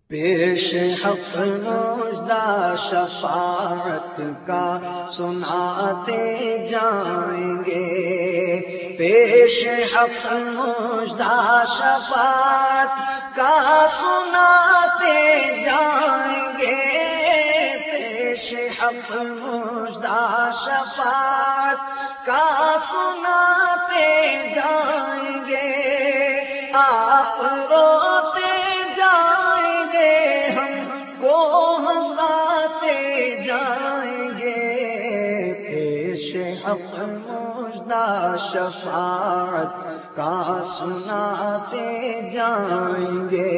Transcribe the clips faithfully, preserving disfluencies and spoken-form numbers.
پیش حق نوشدہ شفاعت کا سناتے جائیں گے، پیش حق نوشدہ شفاعت کا سناتے جائیں گے، پیش حق نوشدہ شفاعت کا سناتے جائیں گے، آپ روتے جائیں گے ہم کو ہنساتے جائیں گے، پیش حق نوشدہ شفاعت کا سناتے جائیں گے،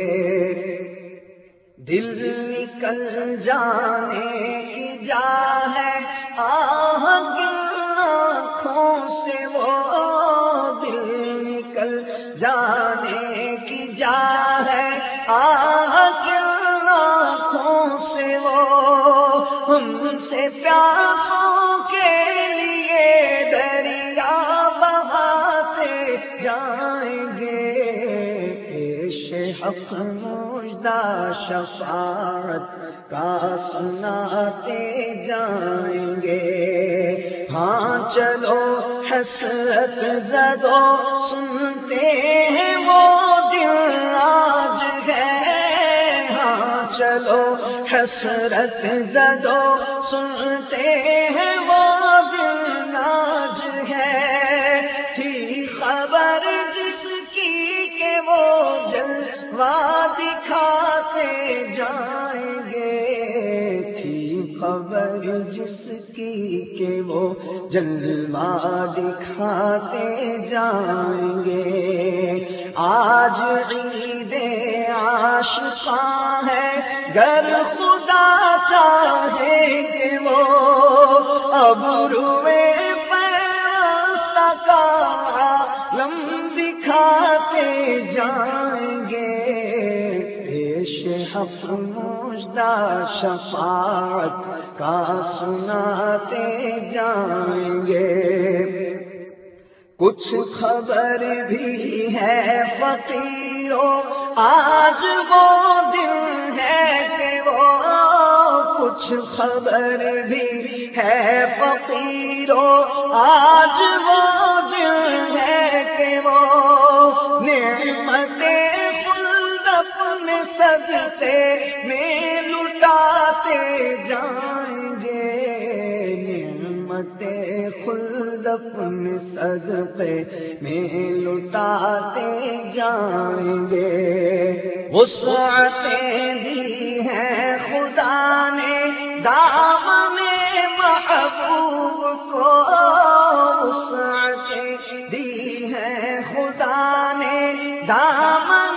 دل نکل جانے کی جا ہے آہ گن آنکھوں سے، وہ دل نکل جانے کی جا ہے آہ گن آنکھوں سے، وہ ہم سے پیاسوں کے لیے دریا بہاتے جائیں گے، پیش حق نوشدہ شفاعت کا سناتے جائیں گے، ہاں چلو حسرت زدو سنتے ہیں وہ دل آج ہے، ہاں چلو حسرت زدو سنتے ہیں وہ دل آج ہے، ہی خبر جس کی کہ وہ جلوہ دکھاتے جائیں گے، تھی خبر جس کی کہ وہ جلوہ دکھاتے جائیں گے، آج عید عاشقاں ہے گر خدا چاہے کہ وہ ابروئے پیوستہ کا عالم دکھاتے جائیں گے، پیش حق نوشدہ شفاعت کا سناتے جائیں گے، کچھ خبر بھی ہے فقیروں آج وہ دن ہے کہ وہ، کچھ خبر بھی ہے فقیروں آج وہ دن ہے کہ وہ نعمت خلد اپنے صدقے میں لٹاتے جائیں گے، نعمت خلد اپنے صدقے میں لٹاتے جائیں گے، وسعتیں دی ہیں خدا نے دامن محبوب کو، وسعتیں دی ہیں خدا نے دامن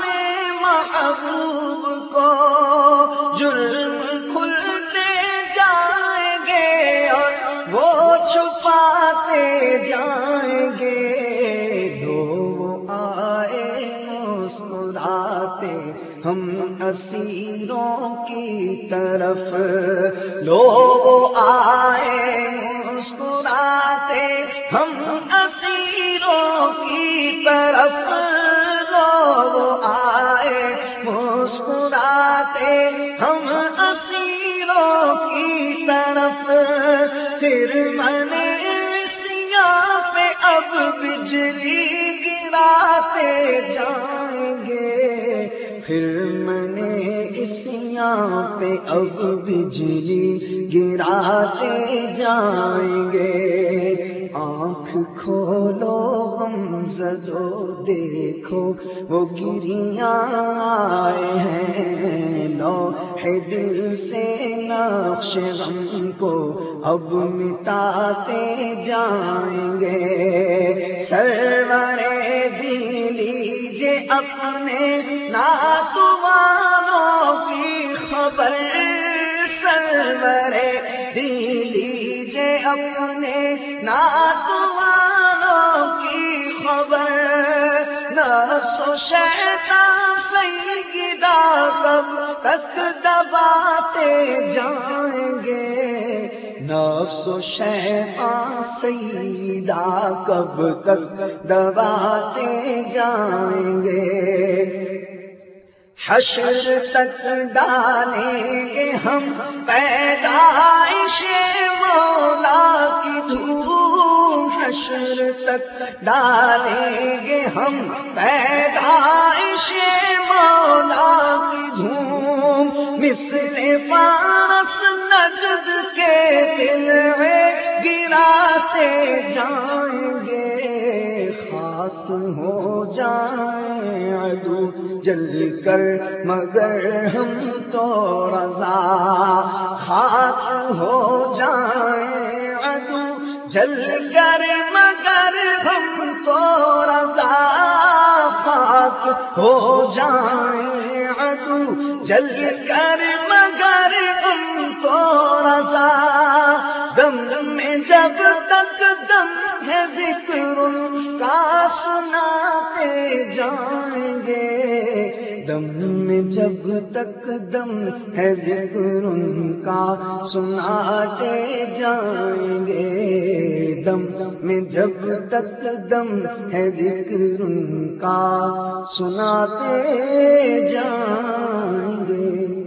محبوب کو، جرم کھلتے جائیں گے اور وہ چھپاتے جائیں گے، لو آئے مسکراتے ہم اسیروں کی طرف، لو آئے مسکراتے ہم اسیروں کی طرف، لو آئے مسکراتے ہم اسیروں کی طرف، پھر میں نے سیاہ پہ اب بجلی گراتے جائیں گے، پھر میں نے سیاہ پہ اب بجلی گراتے جائیں گے، آنکھ کھولو غم زدو دیکھو وہ گریاں آئے ہیں، لوح دل سے نقش غم کو اب مٹاتے جائیں گے، سرور دی لیجے اپنے ناتوانوں کی خبر، سرور دی لیجے اپنے ناتوانوں کی خبر، نفس و شیطان سیدہ کب تک دباتے جائیں گے، نفس و شیطان سیدہ کب تک دباتے جائیں گے، حشر تک ڈالیں گے ہم پیدائش مولا کی دھوم، حشر تک ڈالیں گے ہم پیدائش مولا کی دھوم، مثل پارس نجد کے دل میں گراتے جائیں گے، خاک ہو جائیں عدو جل کر مگر ہم تو رضا، خاک ہو جائیں عدو جل کر مگر ہم تو رضا، خاک ہو جائیں عدو جل کر مگر ہم تو رضا، دم میں جب تک دم ہے ذکر ان کا سناتے جائیں گے، دم میں جب تک دم ہے ذکر ان کا سناتے جائیں گے، دم میں جب تک دم ہے ذکر ان کا سناتے جائیں گے۔